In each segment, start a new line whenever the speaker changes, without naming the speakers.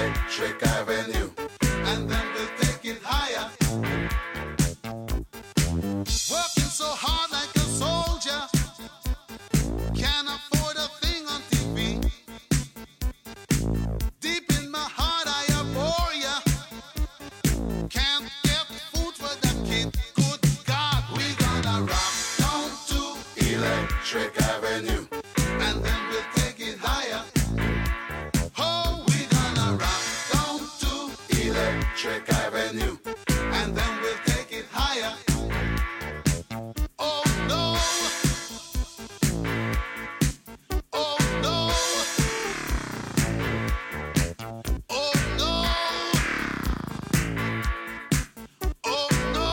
Electric Avenue, and then we'll take it higher. Working so hard like a soldier, can't afford a thing on TV. Deep in my heart I abhor ya, can't get food for the kid. Good God, we gonna rock down to Electric Avenue, and then we'll take it higher. Oh, we gonna rock down to Electric Avenue, and then we'll take it higher. Oh no, oh no, oh no, oh no,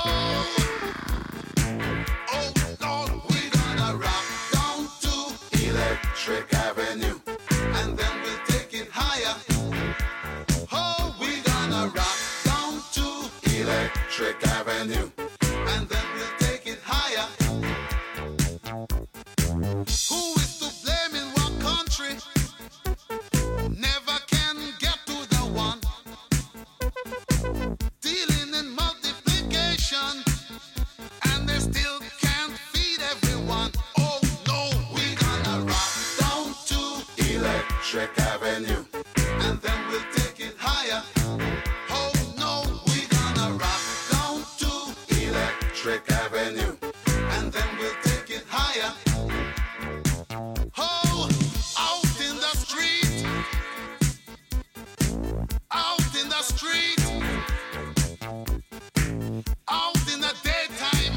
oh Lord, we gonna rock down to Electric Avenue, and then we'll take it higher. Oh, we gonna rock down to Electric Avenue, and then we'll take it higher. Who is to blame in what country? Never can get to the one. Dealing in multiplication, and they still can't feed everyone. Oh no, we gonna rock down to Electric Avenue, and then we'll take it higher. Oh no, we gonna rock down to Electric Avenue, and then we'll take it higher. Oh, out in the street, out in the street, out in the daytime,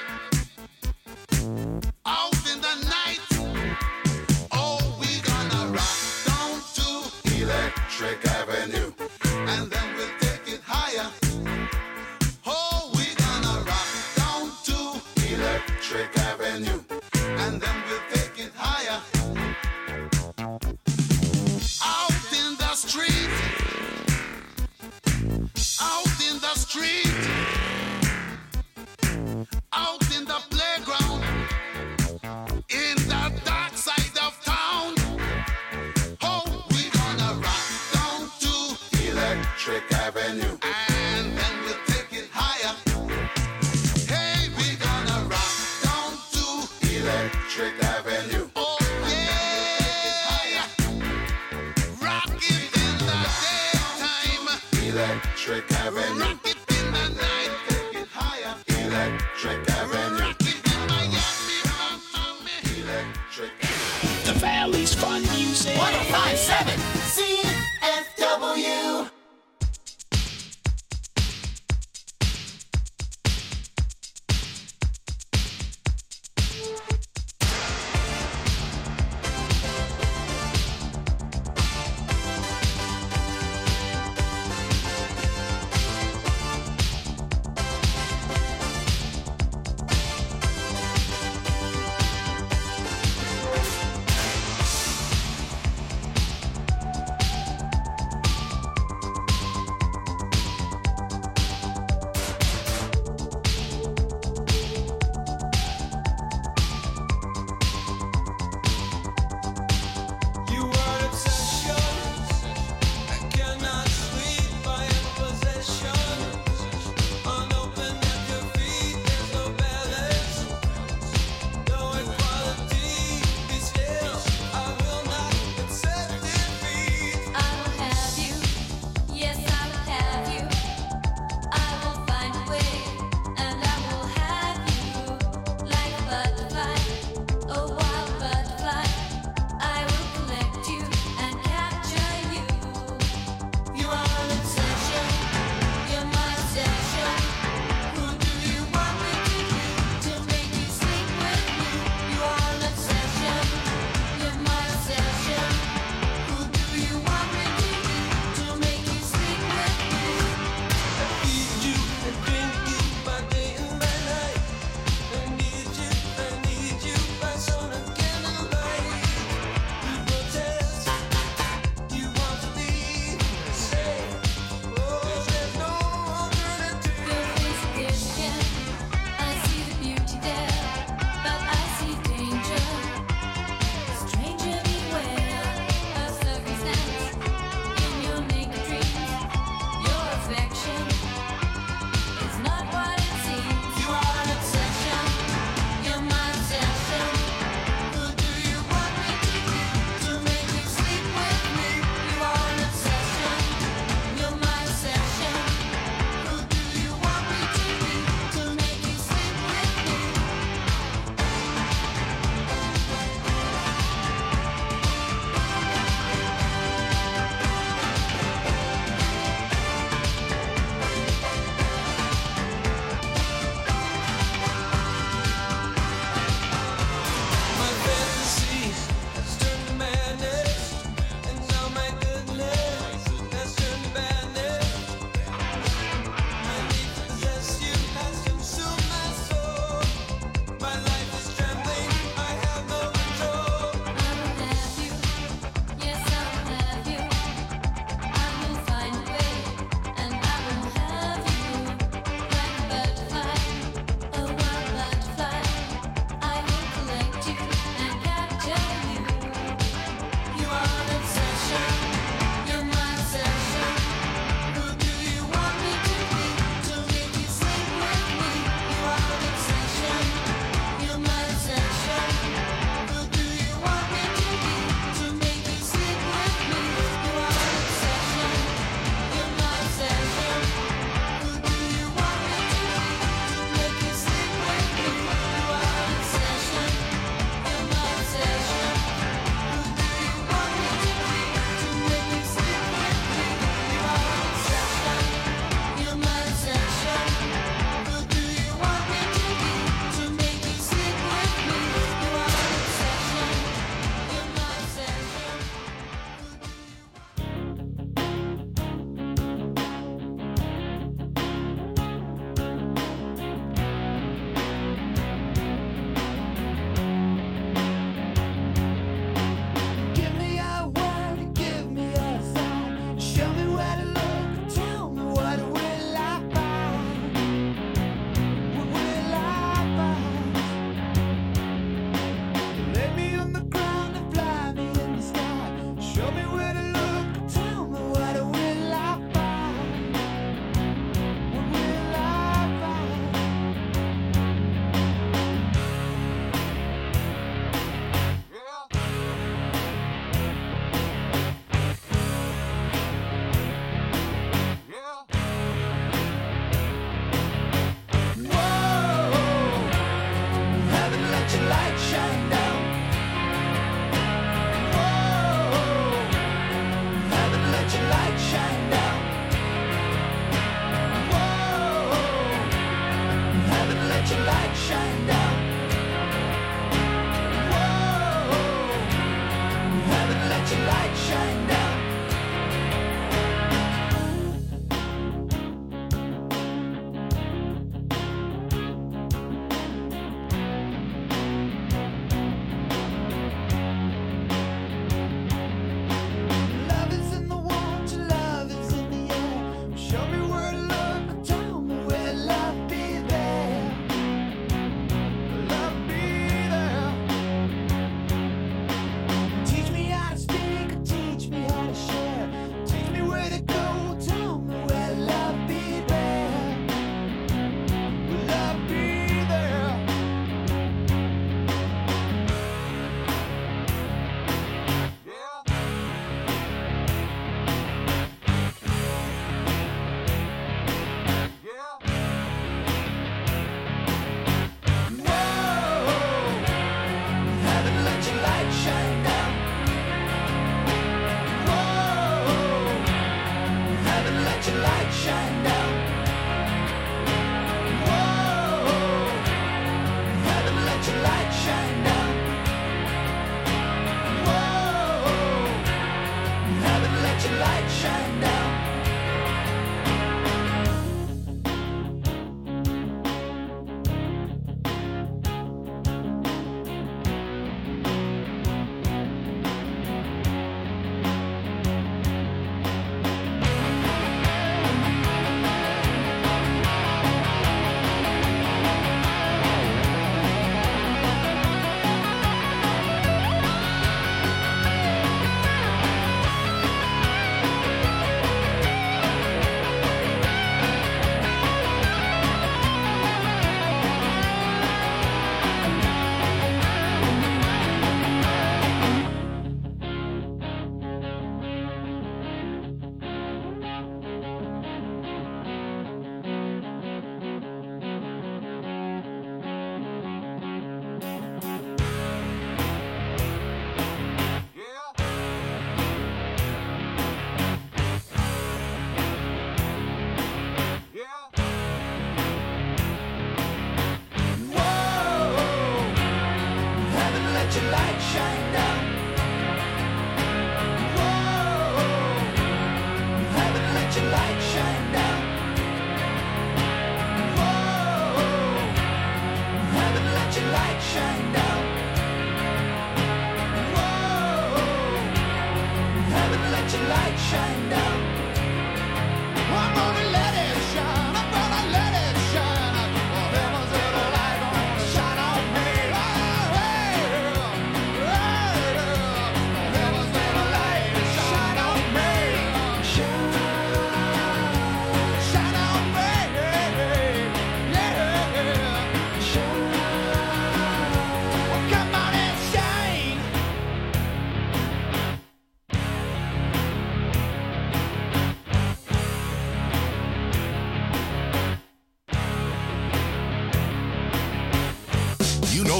out in the night. Oh, we gonna rock down to Electric Avenue, and then we'll take it higher. Oh, we gonna rock down to Electric Avenue, and then we'll take it higher. Out in the street, out in the street, out in the playground, in the dark side of town. Oh, we gonna rock down to Electric Avenue, and then we'll take it higher. Hey, we gonna rock down to Electric Avenue. Oh yeah, rock it in the daytime, Electric Avenue. Rock it in the night, take it higher, Electric Avenue. Rock it in Miami, Miami, Electric Avenue.
The Valley's fun music.
1057 CFW.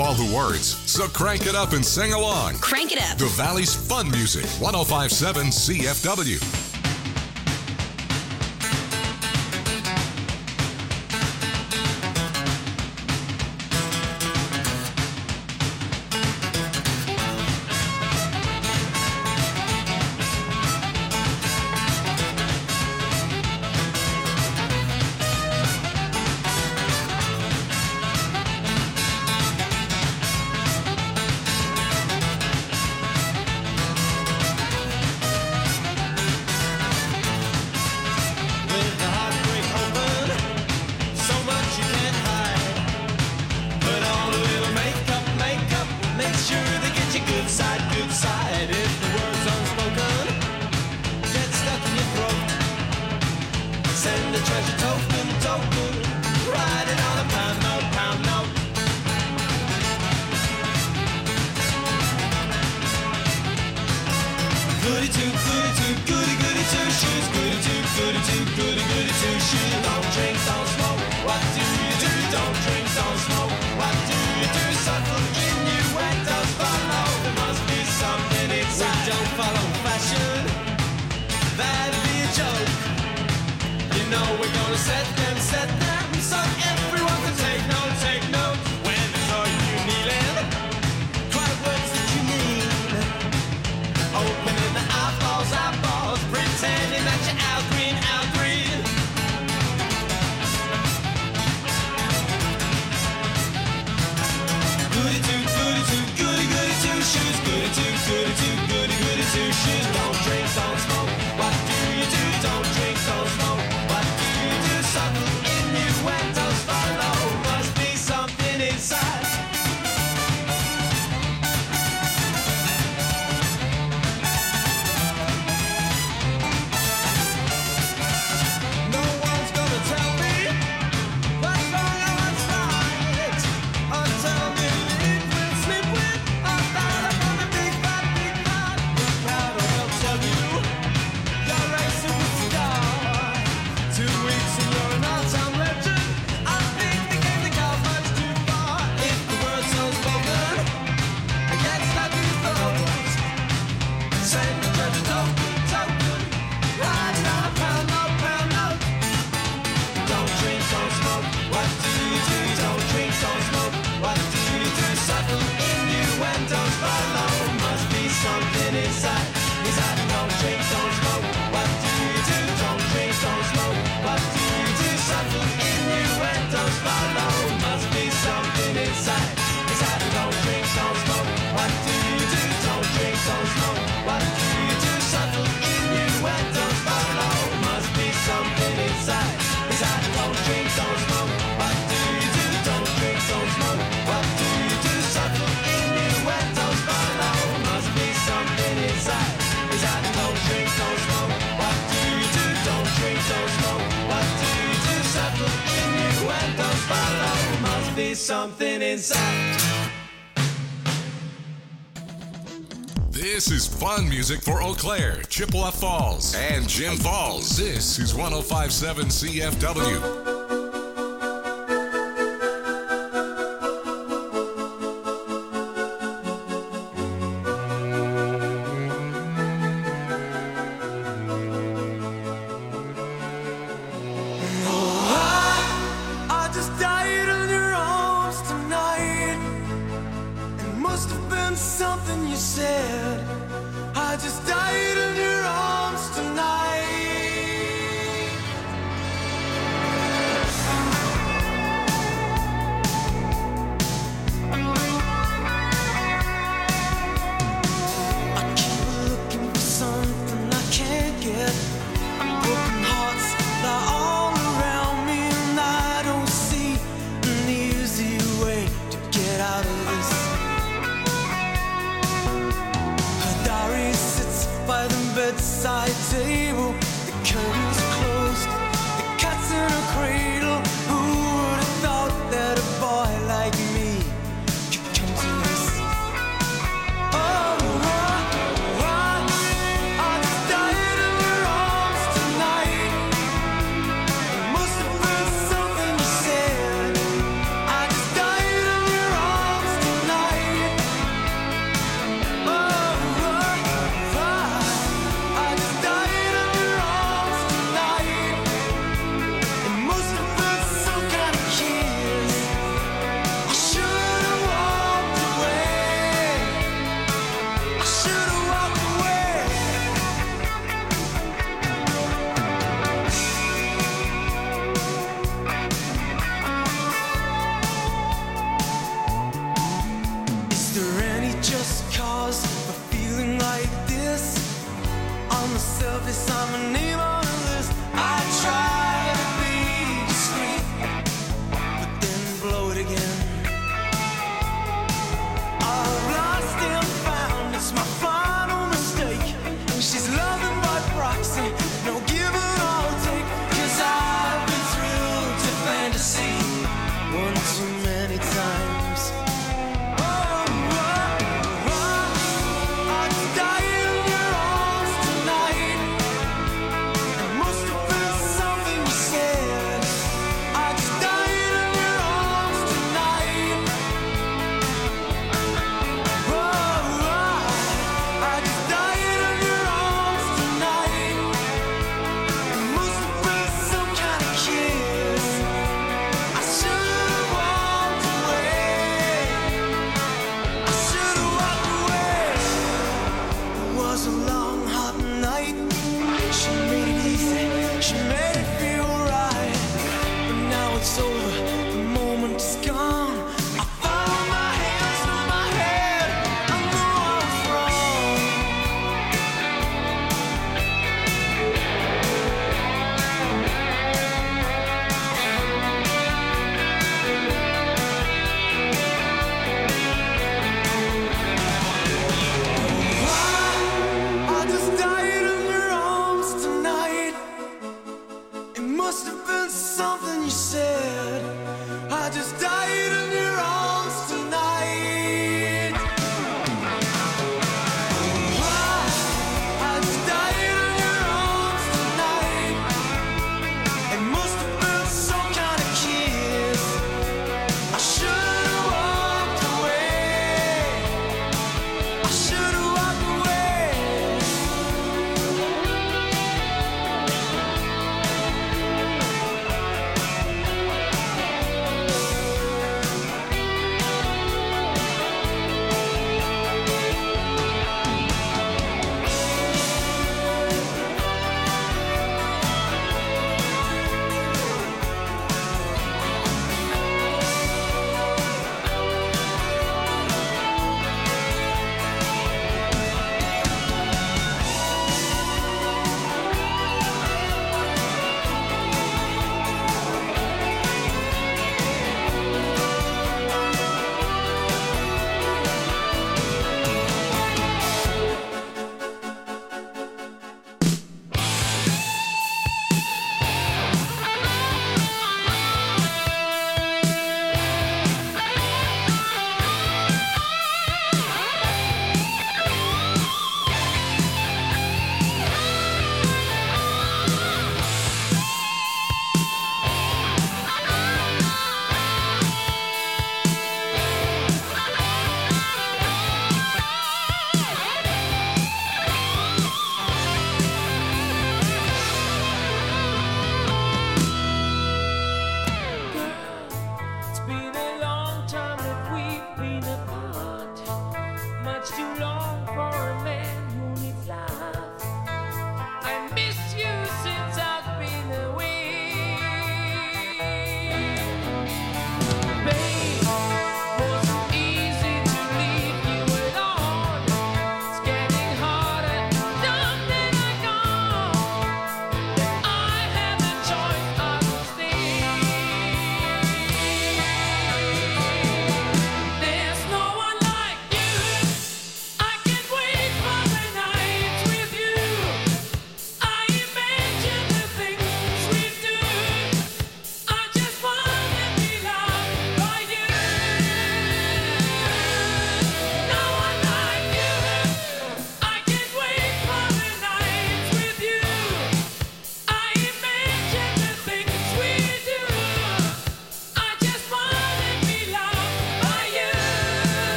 all the words, so crank it up and sing along.
Crank it up.
The Valley's fun music, 105.7 CFW.
Something inside.
This is fun music for Eau Claire, Chippewa Falls, and Jim Falls. This is 105.7 CFW.
surface, I'm a name on a list. I try to be discreet, but then blow it again. I've lost and found, it's my final mistake. And she's loving by proxy, no give and all take. 'Cause I've been thrilled to fantasy one too many times. I'd die in your arms tonight.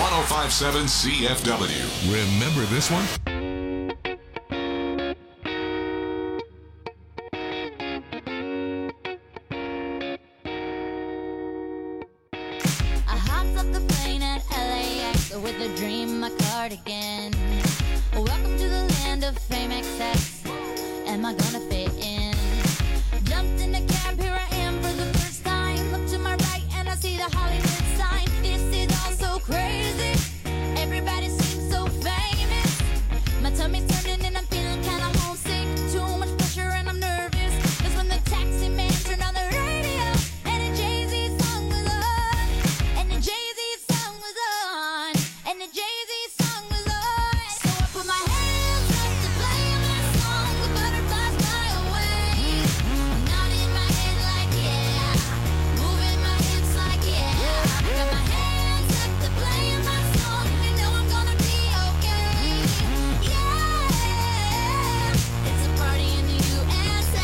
1057 CFW. Remember this one?
I hopped off the plane at LAX with a dream, my cardigan. Welcome to the land of fame excess. Am I gonna fit in? Jumped in a cab, here I am for the first time. Look to my right and I see the Hollywood sign. This is all so crazy. Everybody seems so famous. My tummy's turning and I'm feeling kinda homesick. Too much pressure and I'm nervous. That's when the taxi man turned on the radio and a Jay-Z song was on. And the Jay-Z song was on. And the Jay-Z song was on. So I put my hands up to play my song. The butterflies fly away. Nodding my head like yeah. Moving my hips like yeah. I got my hands up to play my song. You know I'm gonna be okay. Yeah. It's a party in the USA.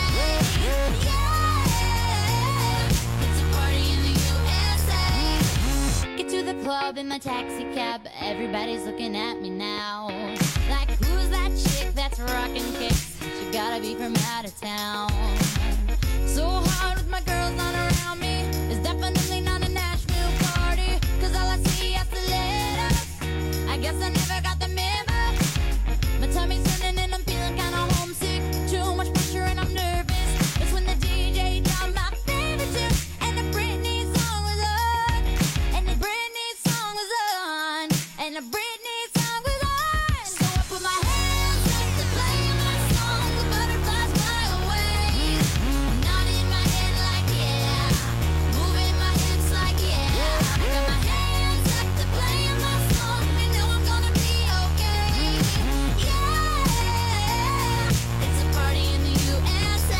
Yeah. It's a party in the USA. Get to the club in my taxi cab. Everybody's looking at me now. Like, who's that chick that's rocking kicks? She gotta be from out of town. So hard with my girls not around me. It's definitely not a Nashville party. Cause all I see is the letters. I guess I never got the memo. My tummy's turning and I'm feeling kinda homesick. Too much pressure and I'm nervous. That's when the DJ dropped my favorite tune. And the Britney song was on. And the Britney song was on. And the Britney song was on. So I put my hands up to play my song. The butterflies fly away. Nodding my head like yeah. Moving my hips like yeah. I got my hands up to play my song. You know I'm gonna be okay. Yeah. It's a party in the USA.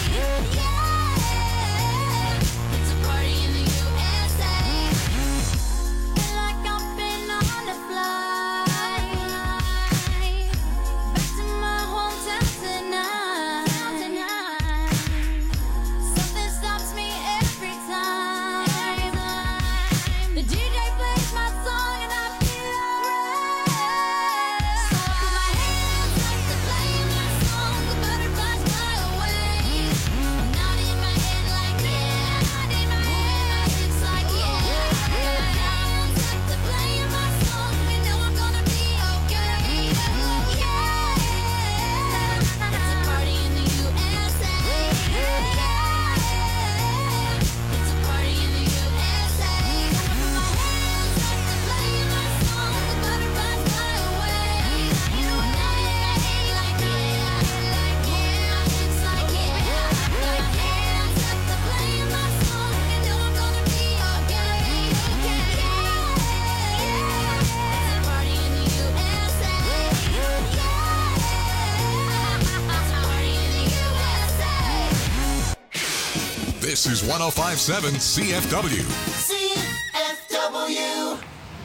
Yeah. It's a party in the USA. Feel like I've been on a flight back to my hometown tonight. Something stops me every time. The DJ plays my song and I feel alright. So I put my hands up to play my song. The butterflies fly away. Nodding my head like yeah. Moving my hips like yeah. I got my hands up to play my song. You know I'm gonna be okay. Yeah. It's a party in the USA. Yeah. It's a party in the USA. I put my hands up to play my song. The butterflies fly away. You know I'm nodding my head like yeah. Moving my hips like yeah. I got my hands up to play my song. You know I'm gonna be okay. Yeah. It's a party in the USA. Yeah. It's a party in the USA.
This is 1057 CFW.
CFW.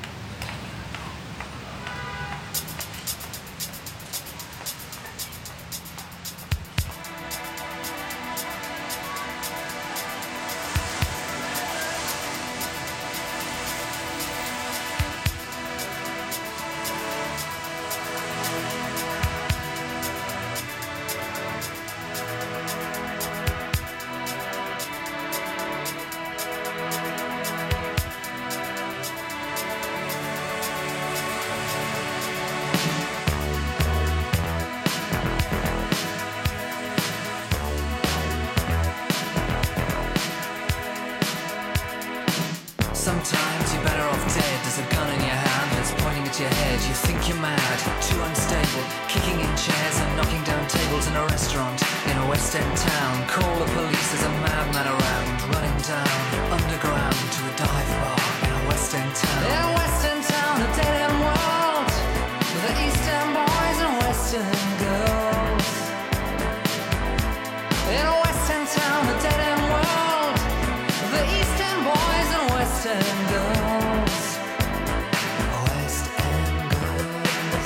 Sometimes you're better off dead. There's a gun in your hand that's pointing at your head. You think you're mad, too unstable, kicking in chairs and knocking down tables in a restaurant in a West End town. Call the police, there's a madman around, running down underground to a dive bar in a West End town. In a West End town, a dead end world, with the East End boys and West End girls. In a West End town, a dead end world, with the East End boys and West End girls. West End girls.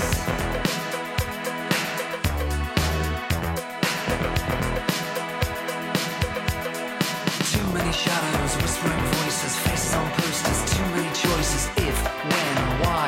Too many shadows, whispering voices, faces on posters, too many choices. If, when, why,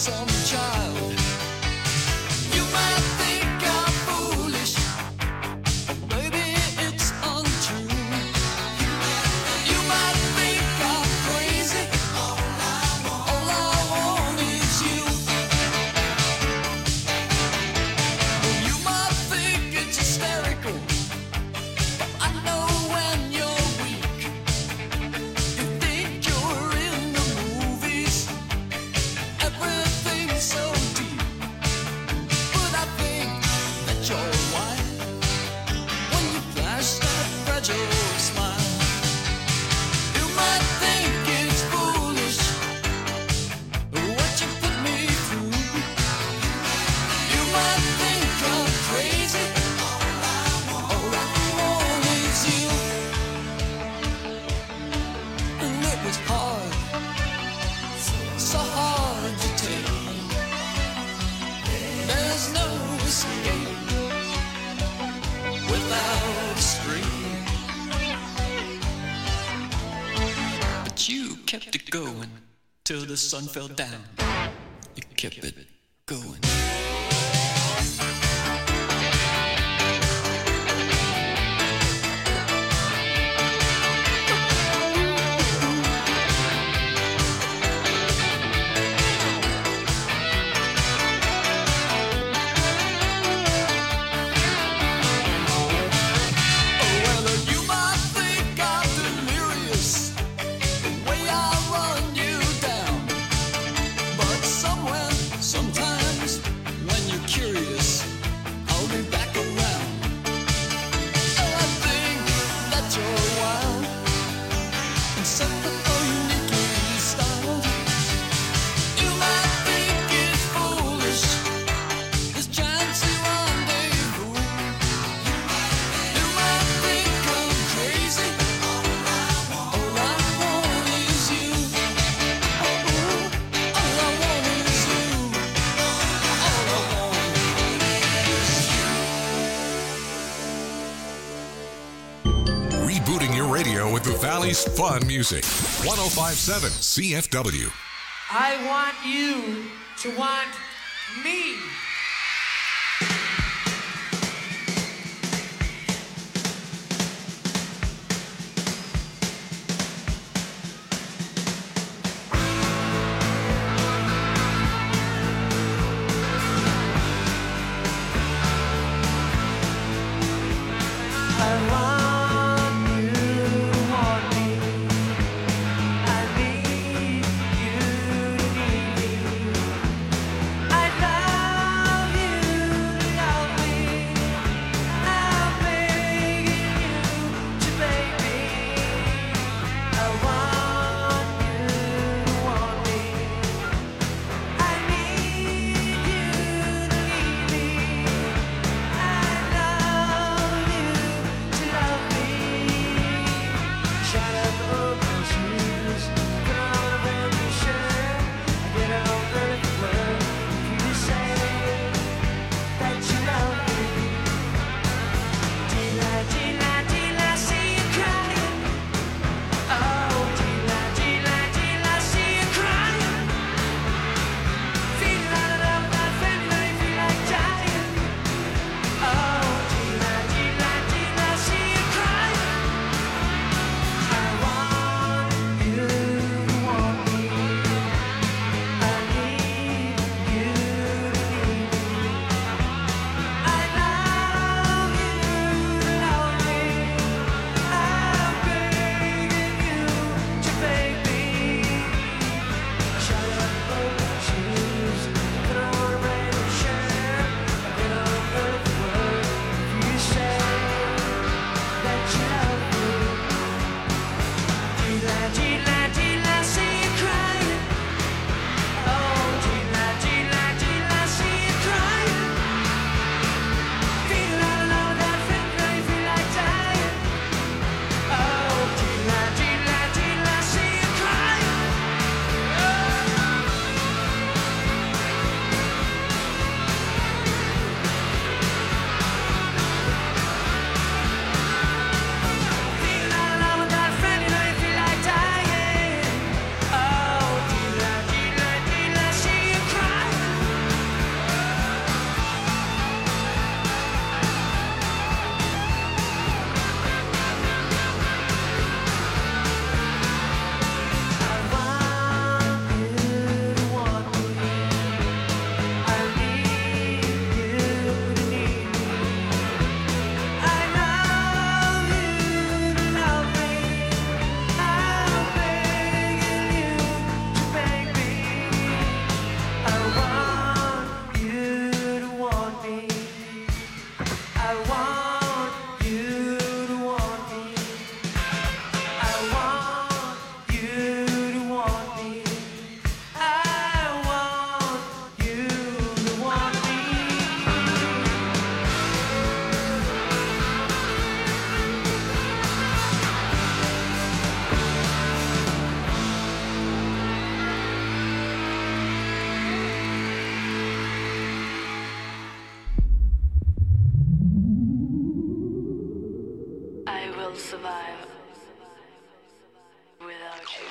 some child. You might think I'm foolish, or maybe it's untrue. You might think I'm crazy. All I want is you. You might think it's hysterical. I know when you're weak. You think you're in the movies. Everything's so deep. But I think that you're white when you flash that fragile smile. You might think it's foolish what you put me through. You might think I'm crazy. All I want is you. And it was hard, so hard to take. There's no escape without a string. But you kept it going till the sun fell down. You kept it going. Well, you might think I'm delirious the way I run you down. But somewhere, sometimes, when you're curious, I'll be back around. Oh, I think that you're wild and something uniquely styled. You might think it's foolish, this chancy rendezvous. You might think I'm crazy. All I want is you. All I want is you. All I want is you.
Rebooting your radio with the Valley's fun music. 1057 CFW.
I want you to want me. I want you to want me. I need you to need me. I love you to love
survive without you.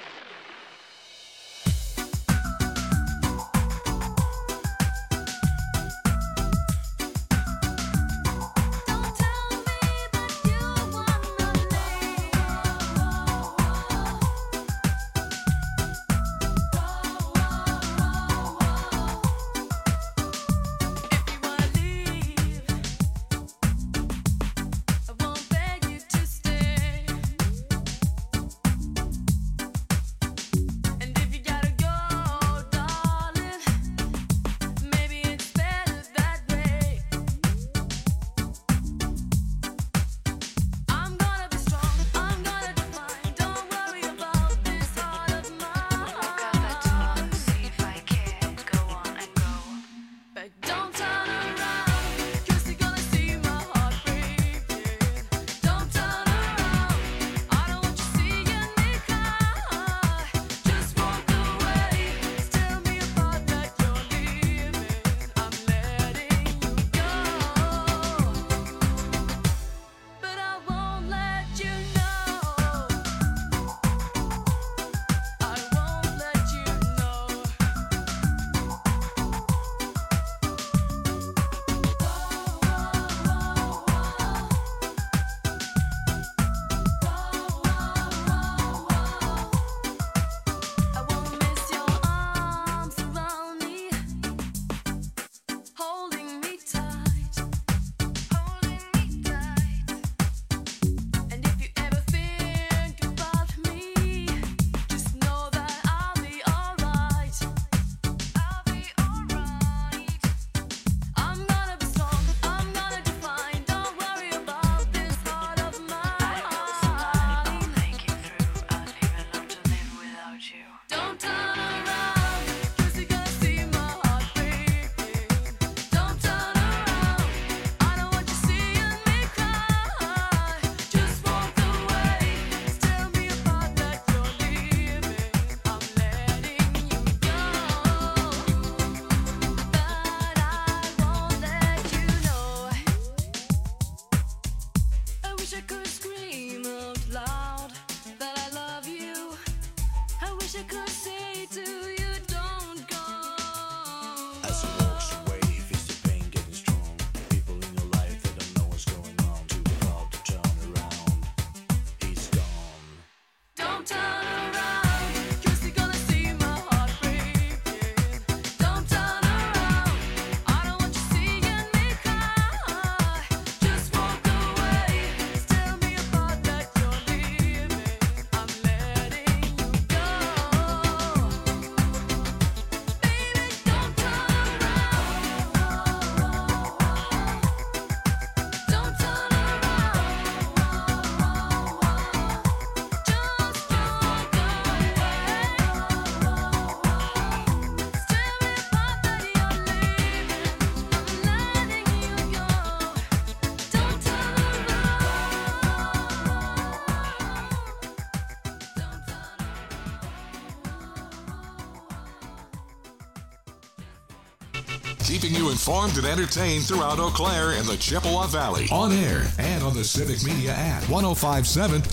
Keeping you informed and entertained throughout Eau Claire and the Chippewa Valley. On air and on the Civic Media app. 105.7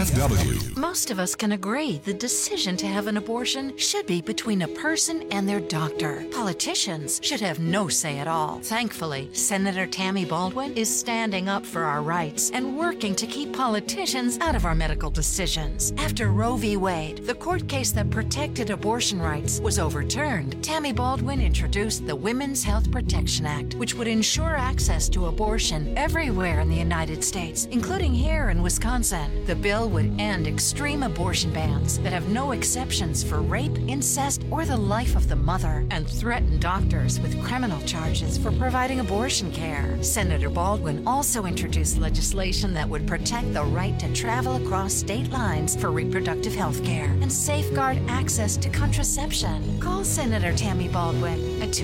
CFW.
Most of us can agree the decision to have an abortion should be between a person and their doctor. Politicians should have no say at all. Thankfully, Senator Tammy Baldwin is standing up for our rights and working to keep politicians out of our medical decisions. After Roe v. Wade, the court case that protected abortion rights, was overturned, Tammy Baldwin introduced the Women's Health Protection Act, which would ensure access to abortion everywhere in the United States, including here in Wisconsin. The bill would end extreme abortion bans that have no exceptions for rape, incest, or the life of the mother, and threaten doctors with criminal charges for providing abortion care. Senator Baldwin also introduced legislation that would protect the right to travel across state lines for reproductive health care and safeguard access to contraception. Call Senator Tammy Baldwin at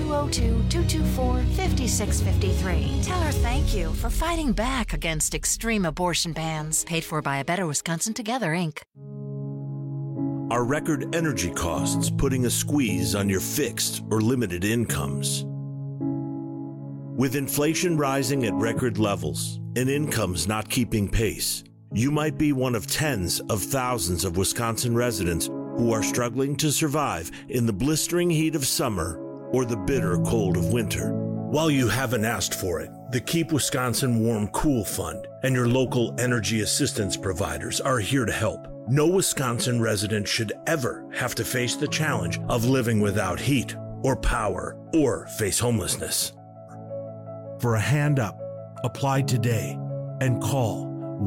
202-224-5653. Tell her thank you for fighting back against extreme abortion bans. Paid for by A Better Wisconsin Together, Inc.
Are record energy costs putting a squeeze on your fixed or limited incomes? With inflation rising at record levels and incomes not keeping pace, You might be one of tens of thousands of Wisconsin residents who are struggling to survive in the blistering heat of summer or the bitter cold of winter. While you haven't asked for it, the Keep Wisconsin Warm Cool Fund and your local energy assistance providers are here to help. No Wisconsin resident should ever have to face the challenge of living without heat or power or face homelessness. For a hand up, apply today and call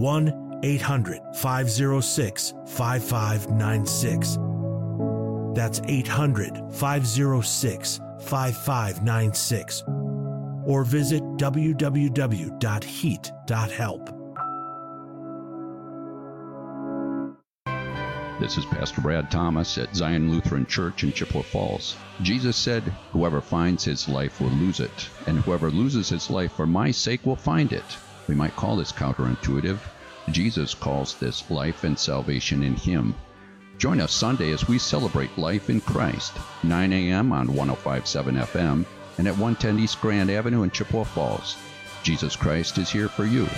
1-800-506-5596. That's 800-506-5596. Or visit www.heat.help.
This is Pastor Brad Thomas at Zion Lutheran Church in Chippewa Falls. Jesus said, "Whoever finds his life will lose it, and whoever loses his life for my sake will find it." We might call this counterintuitive. Jesus calls this life and salvation in him. Join us Sunday as we celebrate life in Christ, 9 a.m. on 105.7 FM and at 110 East Grand Avenue in Chippewa Falls. Jesus Christ is here for you.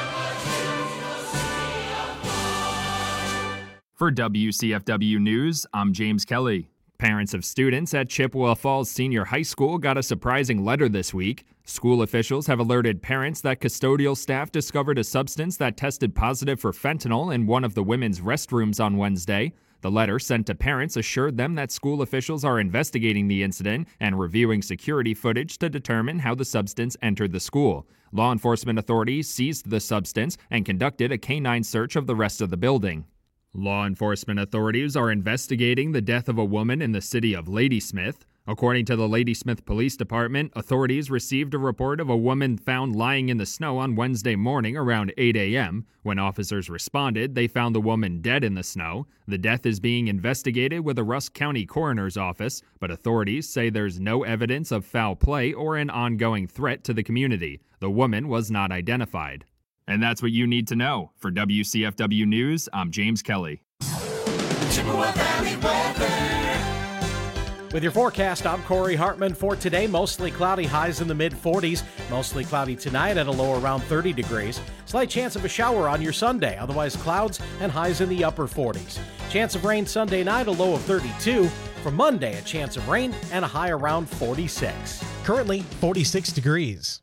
For WCFW News, I'm James Kelly. Parents of students at Chippewa Falls Senior High School got a surprising letter this week. School officials have alerted parents that custodial staff discovered a substance that tested positive for fentanyl in one of the women's restrooms on Wednesday. The letter sent to parents assured them that school officials are investigating the incident and reviewing security footage to determine how the substance entered the school. Law enforcement authorities seized the substance and conducted a canine search of the rest of the building. Law enforcement authorities are investigating the death of a woman in the city of Ladysmith. According to the Ladysmith Police Department, authorities received a report of a woman found lying in the snow on Wednesday morning around 8 a.m. When officers responded, they found the woman dead in the snow. The death is being investigated with the Rusk County Coroner's Office, but authorities say there's no evidence of foul play or an ongoing threat to the community. The woman was not identified. And that's what you need to know. For WCFW News, I'm James Kelly.
Chippewa Valley weather. With your forecast, I'm Corey Hartman. For today, mostly cloudy, highs in the mid-40s. Mostly cloudy tonight at a low around 30 degrees. Slight chance of a shower on your Sunday. Otherwise, clouds and highs in the upper 40s. Chance of rain Sunday night, a low of 32. For Monday, a chance of rain and a high around 46.
Currently, 46 degrees.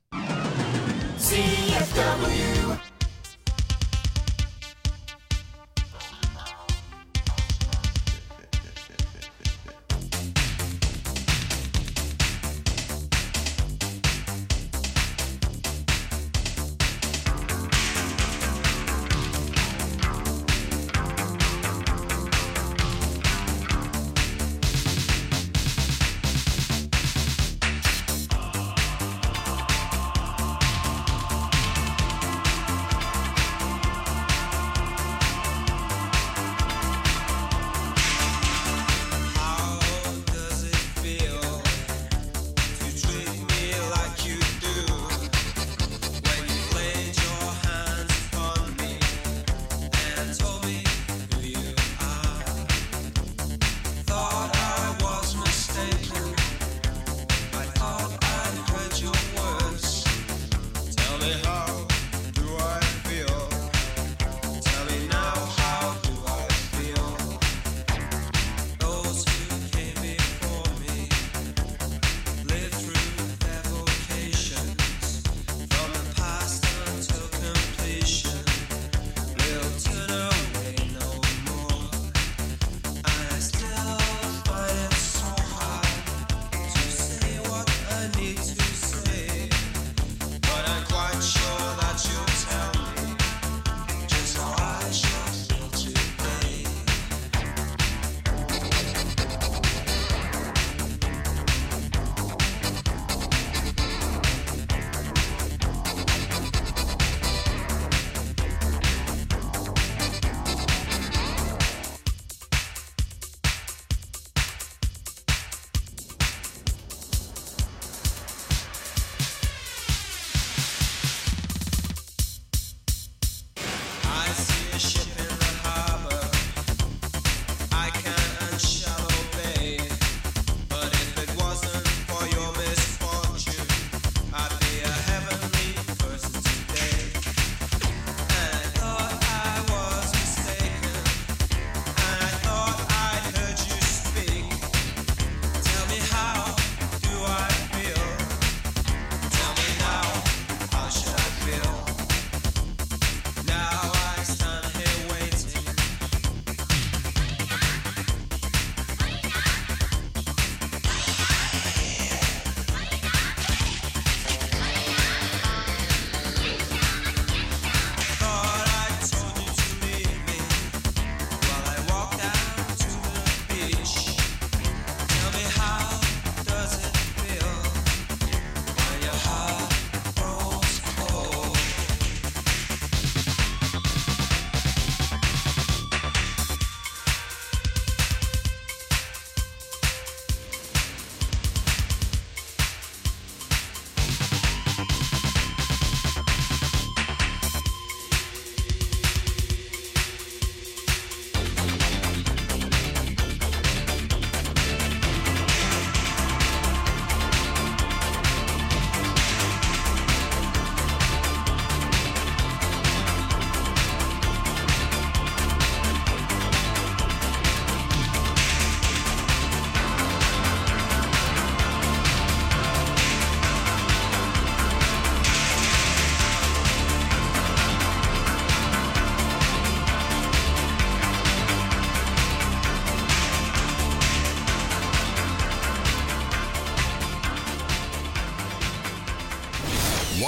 CFW.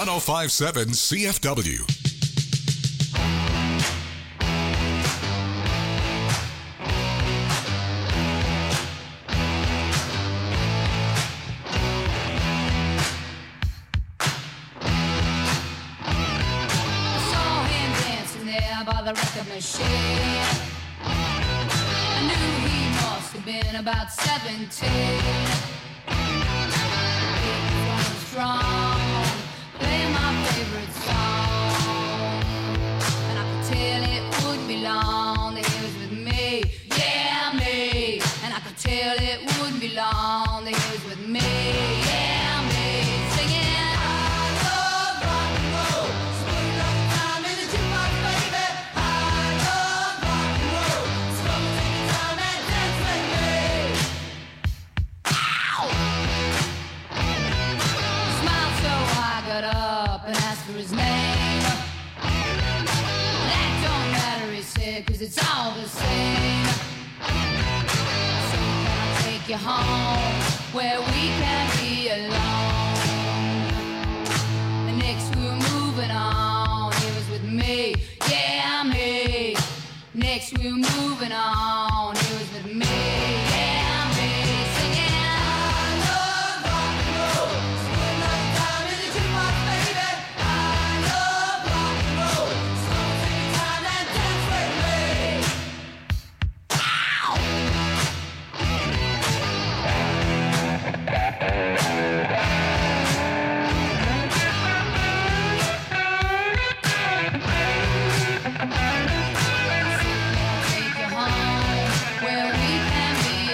1057 CFW.
By the record machine, I knew he must have been about 17. He was strong, playing my favorite song, and I could tell it wouldn't be long that he was with me, yeah me. And I could tell it wouldn't be long that he was with me, yeah me. Singing. Up and asked for his name. That don't matter, he said, 'cause it's all the same. So can I take you home where we can be alone? The next we were moving on, he was with me, yeah me. Next we were moving on, he was with me, yeah me. Singing. Where we can be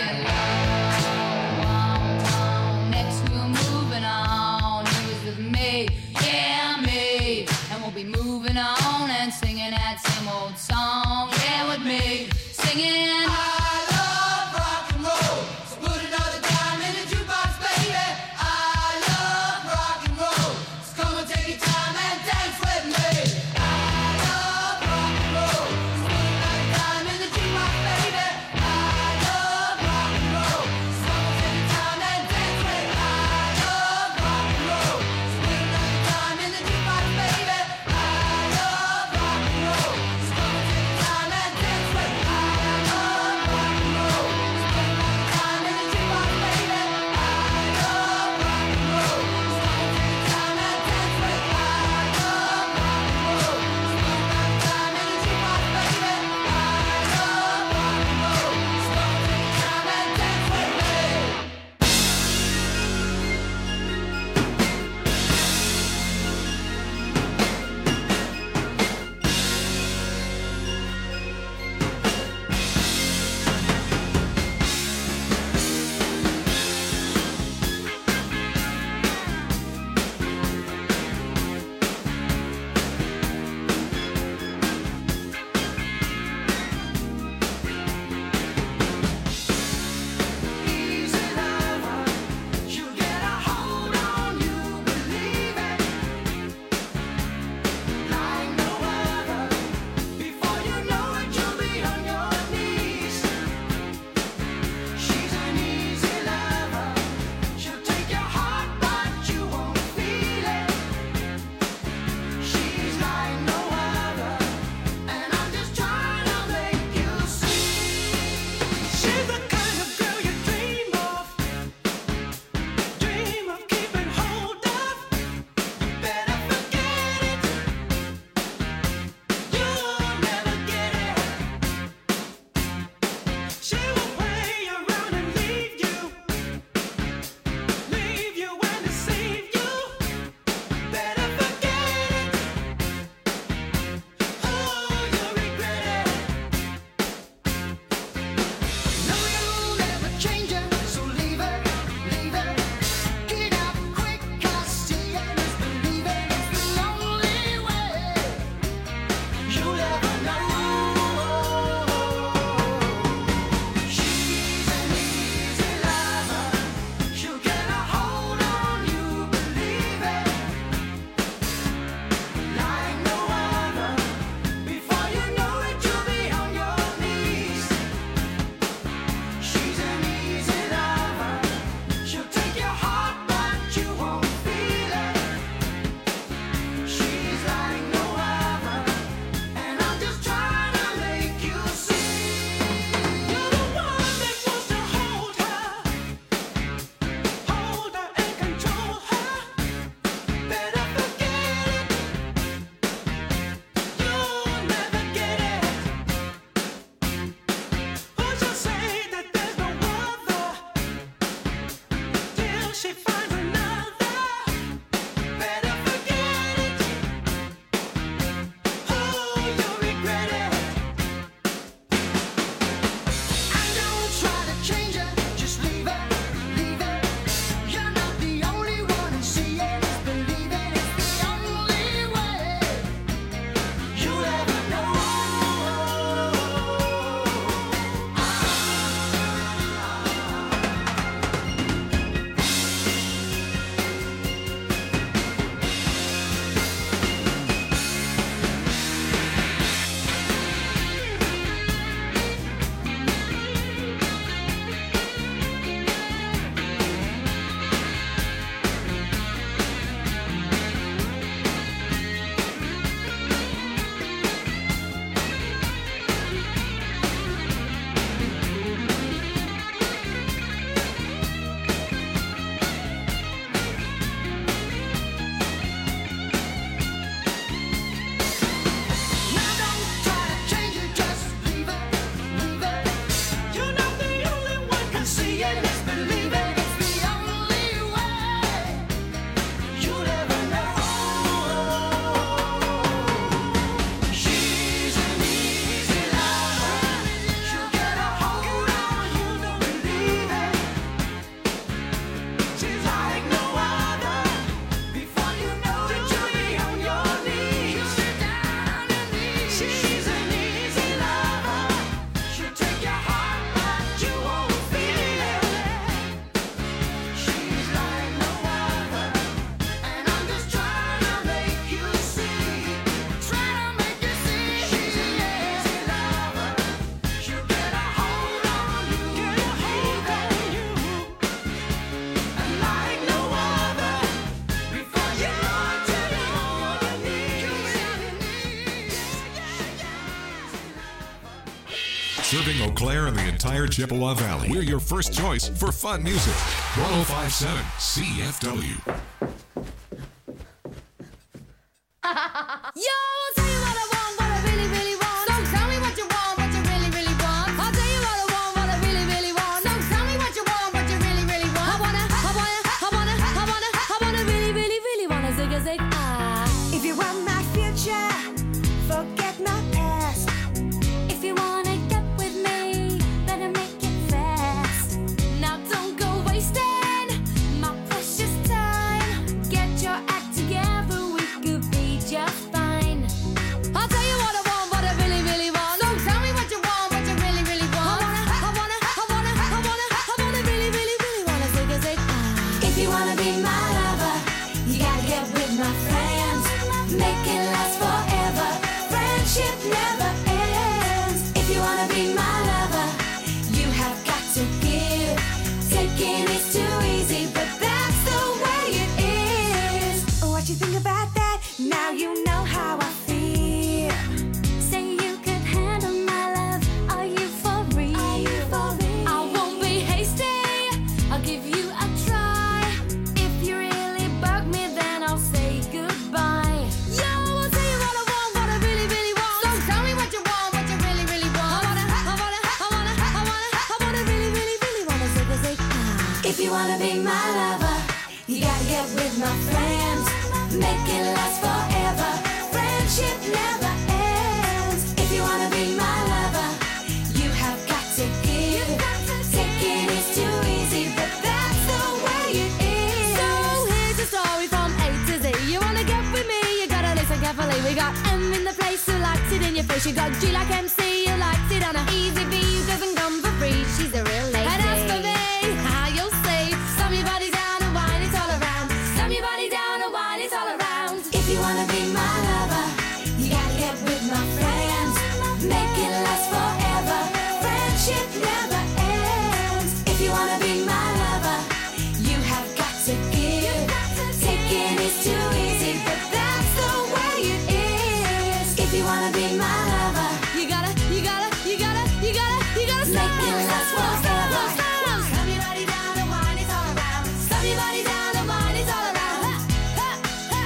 Claire and the entire Chippewa Valley. We're your first choice for fun music. 105.7 CFW.
Yo, I'll tell you what I want, what I really, really want. So tell me what you want, what you really, really want. I'll tell you what I want, what I really, really want. So tell me what you want, what you really, really want. I wanna really, really, really wanna zig a zig.
If you want my future, forget my past.
If you wanna get with me, better make it fast. Now don't go wasting my precious time. Get your act together, we could be just fine. I'll tell you what I want, what I really, really want. So tell me what you want, what you really, really want. I wanna really, really, really wanna zig a zig.
If you wanna be my lover, you gotta get with my friends. Make it last forever. Friendship never ends. If you wanna be my lover, you have got to give. Taking is too easy, but that's the way it is. What you think about that? Now you know how I feel.
Say you could handle my love. Are you for real? I won't be hasty. I'll give you a try. If you really bug me, then I'll say goodbye. Yo, I'll tell you what I want, what I really, really want. So tell me what you want, what you really, really want. I wanna really, really, really wanna zig a zig.
If you wanna be my lover, you gotta get with my friends. Make it last forever. Friendship never ends. If you wanna be my lover, you have got to give. Taking is too easy, but that's the way it is.
So here's a story from A to Z. You wanna get with me, you gotta listen carefully. We got M in the place who likes it in your face. You got G like